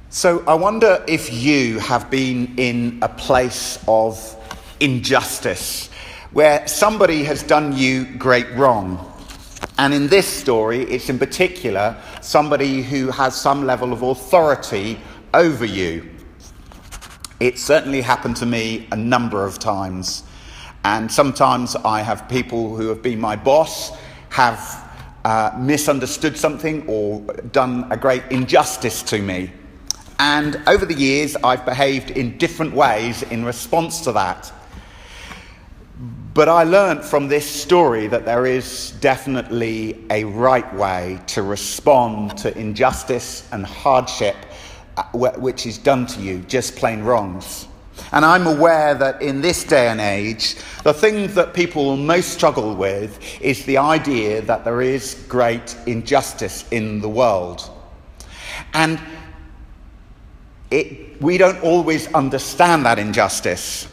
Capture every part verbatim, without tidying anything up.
So I wonder if you have been in a place of injustice where somebody has done you great wrong. And in this story, it's in particular somebody who has some level of authority over you. It certainly happened to me a number of times. And sometimes I have people who have been my boss have uh, misunderstood something or done a great injustice to me. And over the years, I've behaved in different ways in response to that. But I learned from this story that there is definitely a right way to respond to injustice and hardship which is done to you, just plain wrongs. And I'm aware that in this day and age, the thing that people most struggle with is the idea that there is great injustice in the world. And It, we don't always understand that injustice.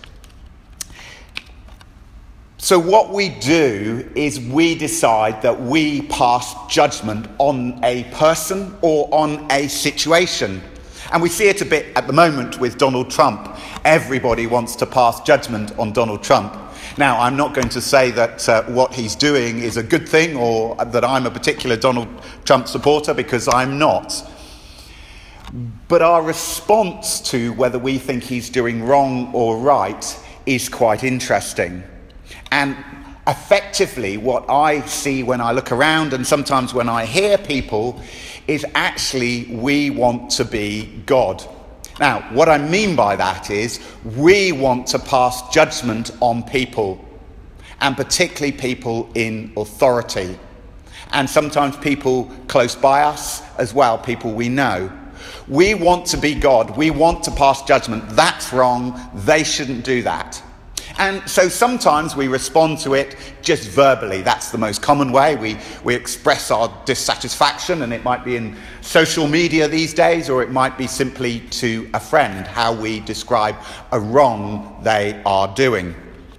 So what we do is we decide that we pass judgment on a person or on a situation. And we see it a bit at the moment with Donald Trump. Everybody wants to pass judgment on Donald Trump. Now, I'm not going to say that uh, what he's doing is a good thing or that I'm a particular Donald Trump supporter, because I'm not. But our response to whether we think he's doing wrong or right is quite interesting. And effectively, what I see when I look around and sometimes when I hear people is actually we want to be God. Now, what I mean by that is we want to pass judgment on people, and particularly people in authority. And sometimes people close by us as well, people we know. We want to be God. We want to pass judgment. That's wrong. They shouldn't do that. And so sometimes we respond to it just verbally. That's the most common way. We, we express our dissatisfaction, and it might be in social media these days, or it might be simply to a friend, how we describe a wrong they are doing.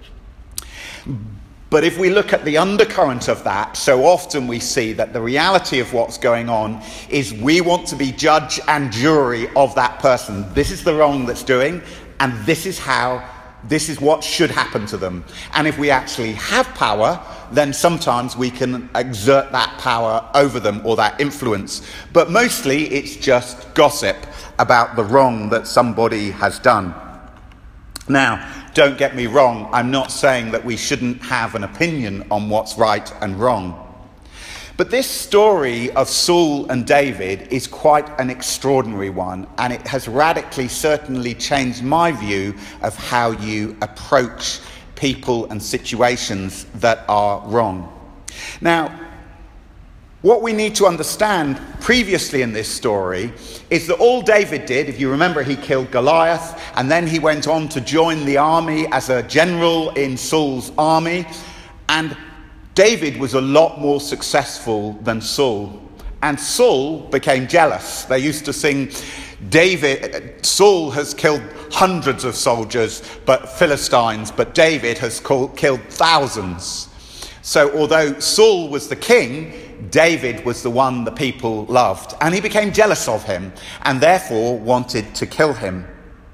But if we look at the undercurrent of that, so often we see that the reality of what's going on is we want to be judge and jury of that person. This is the wrong that's doing, and this is how, this is what should happen to them. And if we actually have power, then sometimes we can exert that power over them or that influence. But mostly it's just gossip about the wrong that somebody has done. Now, don't get me wrong, I'm not saying that we shouldn't have an opinion on what's right and wrong. But this story of Saul and David is quite an extraordinary one, and it has radically certainly changed my view of how you approach people and situations that are wrong. Now, what we need to understand previously in this story is that all David did, if you remember, he killed Goliath, and then he went on to join the army as a general in Saul's army. And David was a lot more successful than Saul. And Saul became jealous. They used to sing, David, Saul has killed hundreds of soldiers, but Philistines, but David has called, killed thousands. So although Saul was the king, David was the one the people loved, and he became jealous of him and therefore wanted to kill him.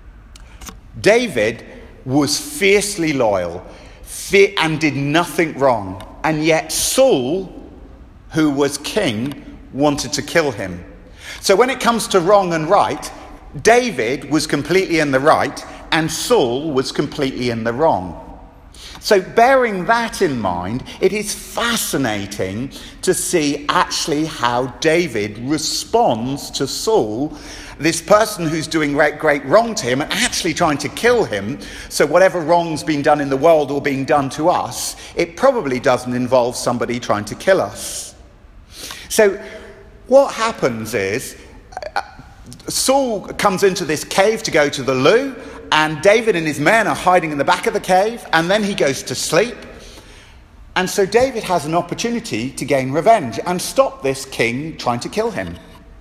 David was fiercely loyal and did nothing wrong, and yet Saul, who was king, wanted to kill him. So when it comes to wrong and right, David was completely in the right and Saul was completely in the wrong. So bearing that in mind, it is fascinating to see actually how David responds to Saul, this person who's doing great, great wrong to him and actually trying to kill him. So whatever wrong's been done in the world or being done to us, it probably doesn't involve somebody trying to kill us. So what happens is uh, Saul comes into this cave to go to the loo, and David and his men are hiding in the back of the cave, and then he goes to sleep. And so David has an opportunity to gain revenge and stop this king trying to kill him.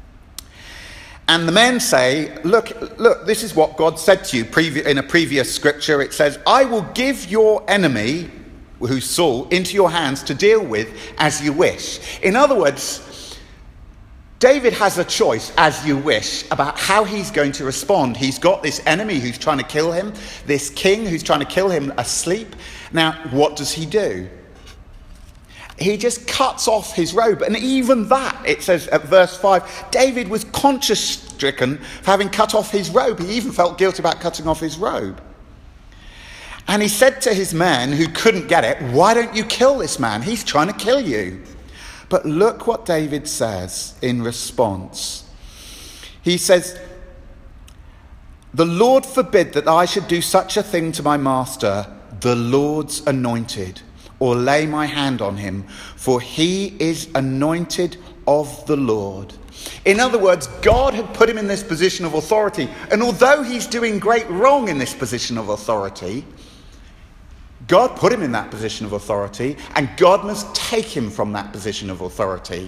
And the men say, look, look, this is what God said to you previ- in a previous scripture. It says, I will give your enemy, who's Saul, into your hands to deal with as you wish. In other words, David has a choice, as you wish, about how he's going to respond. He's got this enemy who's trying to kill him, this king who's trying to kill him asleep. Now, what does he do? He just cuts off his robe. And even that, it says at verse five, David was conscience-stricken for having cut off his robe. He even felt guilty about cutting off his robe. And he said to his men who couldn't get it, why don't you kill this man? He's trying to kill you. But look what David says in response. He says, the Lord forbid that I should do such a thing to my master, the Lord's anointed, or lay my hand on him, for he is anointed of the Lord. In other words, God had put him in this position of authority. And although he's doing great wrong in this position of authority, God put him in that position of authority, and God must take him from that position of authority.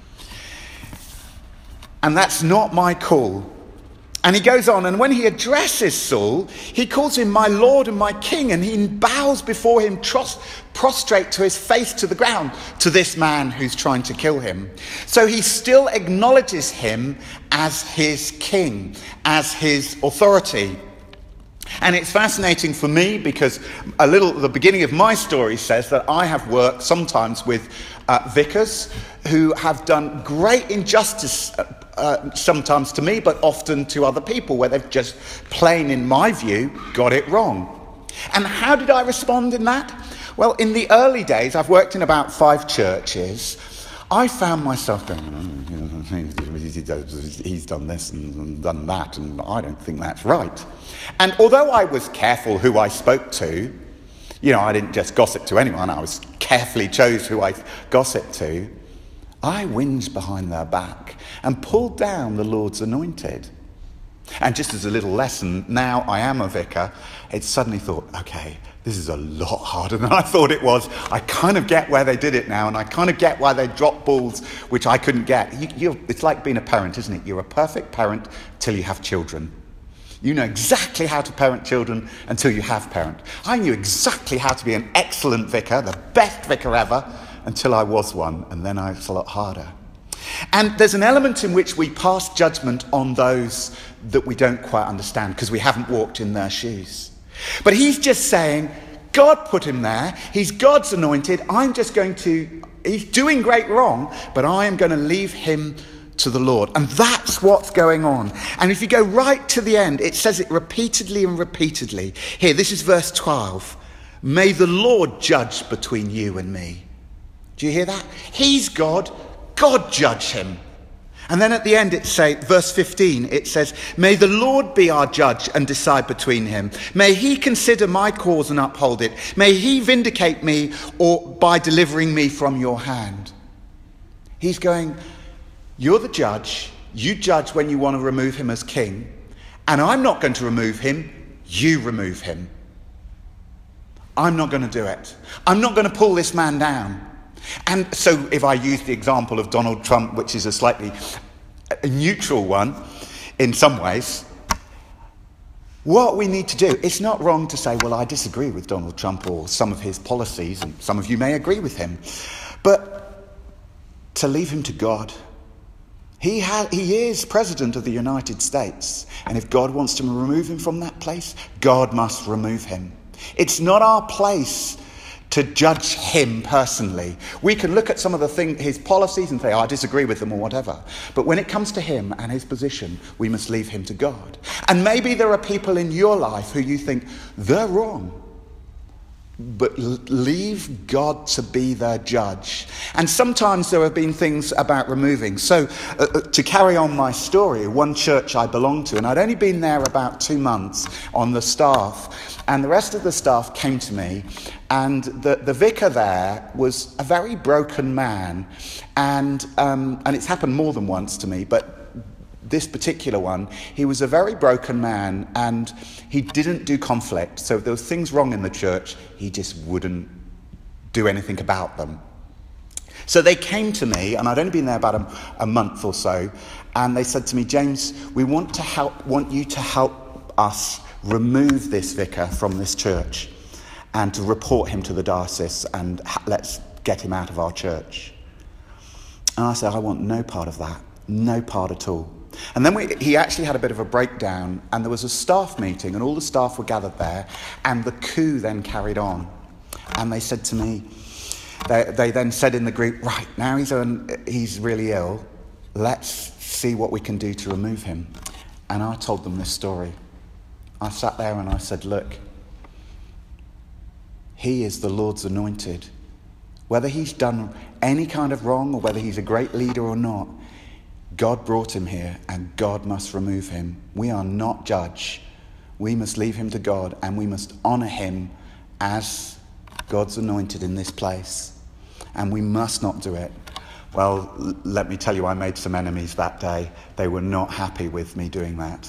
And that's not my call. And he goes on, and when he addresses Saul, he calls him my Lord and my King, and he bows before him, trust, prostrate to his face to the ground, to this man who's trying to kill him. So he still acknowledges him as his king, as his authority. And it's fascinating for me because a little, the beginning of my story says that I have worked sometimes with uh, vicars who have done great injustice uh, uh, sometimes to me, but often to other people, where they've just plain, in my view, got it wrong. And how did I respond in that? Well, in the early days, I've worked in about five churches. I found myself going, he's done this and done that, and I don't think that's right. And although I was careful who I spoke to, you know, I didn't just gossip to anyone, I was carefully chose who I gossiped to, I whinged behind their back and pulled down the Lord's anointed. And just as a little lesson, now I am a vicar, it suddenly thought, okay, this is a lot harder than I thought it was. I kind of get where they did it now, and I kind of get why they dropped balls which I couldn't get. You, you're, it's like being a parent, isn't it? You're a perfect parent till you have children. You know exactly how to parent children until you have parent. I knew exactly how to be an excellent vicar, the best vicar ever, until I was one, and then I, it's a lot harder. And there's an element in which we pass judgment on those that we don't quite understand because we haven't walked in their shoes. But he's just saying, God put him there. He's God's anointed. I'm just going to, he's doing great wrong, but I am going to leave him to the Lord. And that's what's going on. And if you go right to the end, it says it repeatedly and repeatedly. Here, this is verse twelve. May the Lord judge between you and me. Do you hear that? He's God. God judge him. And then at the end it say, verse fifteen, it says, may the Lord be our judge and decide between him. May he consider my cause and uphold it. May he vindicate me or by delivering me from your hand. He's going, you're the judge. You judge when you want to remove him as king. And I'm not going to remove him. You remove him. I'm not going to do it. I'm not going to pull this man down. And so if I use the example of Donald Trump, which is a slightly a neutral one in some ways, what we need to do, it's not wrong to say, well, I disagree with Donald Trump or some of his policies, and some of you may agree with him, but to leave him to God. He, ha- he is President of the United States, and if God wants to remove him from that place, God must remove him. It's not our place to judge him personally. We can look at some of the thing, his policies and say, oh, I disagree with them or whatever. But when it comes to him and his position, we must leave him to God. And maybe there are people in your life who you think, they're wrong. But leave God to be their judge. And sometimes there have been things about removing. So uh, to carry on my story, one church I belonged to, and I'd only been there about two months on the staff, and the rest of the staff came to me, and the, the vicar there was a very broken man, and um, and it's happened more than once to me, but this particular one, he was a very broken man, and he didn't do conflict. So if there was things wrong in the church, he just wouldn't do anything about them. So they came to me, and I'd only been there about a, a month or so, and they said to me, James, we want to help, want you to help us remove this vicar from this church and to report him to the diocese, and ha- let's get him out of our church. And I said, I want no part of that. No part at all. And then we, he actually had a bit of a breakdown, and there was a staff meeting, and all the staff were gathered there, and the coup then carried on. And they said to me, they, they then said in the group, right, now he's, on, he's really ill, let's see what we can do to remove him. And I told them this story. I sat there and I said, look, he is the Lord's anointed. Whether he's done any kind of wrong or whether he's a great leader or not, God brought him here and God must remove him. We are not judge. We must leave him to God, and we must honour him as God's anointed in this place. And we must not do it. Well, l- let me tell you, I made some enemies that day. They were not happy with me doing that.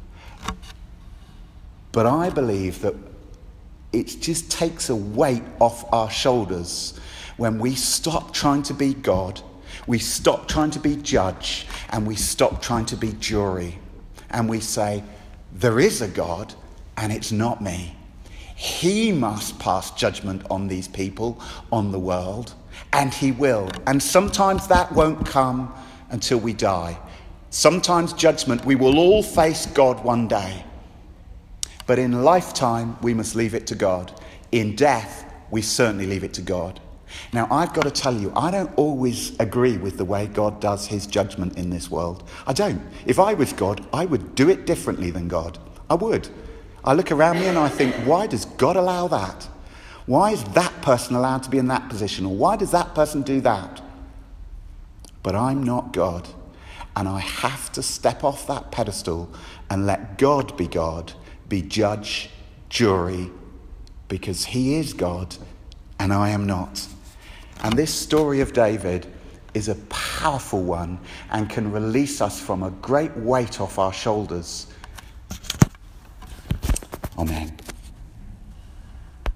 But I believe that it just takes a weight off our shoulders when we stop trying to be God, we stop trying to be judge, and we stop trying to be jury. And we say, there is a God, and it's not me. He must pass judgment on these people, on the world, and he will. And sometimes that won't come until we die. Sometimes judgment, we will all face God one day. But in lifetime, we must leave it to God. In death, we certainly leave it to God. Now, I've got to tell you, I don't always agree with the way God does his judgment in this world. I don't. If I was God, I would do it differently than God. I would. I look around me and I think, why does God allow that? Why is that person allowed to be in that position? Or why does that person do that? But I'm not God. And I have to step off that pedestal and let God be God, be judge, jury, because he is God and I am not. And this story of David is a powerful one and can release us from a great weight off our shoulders. Amen.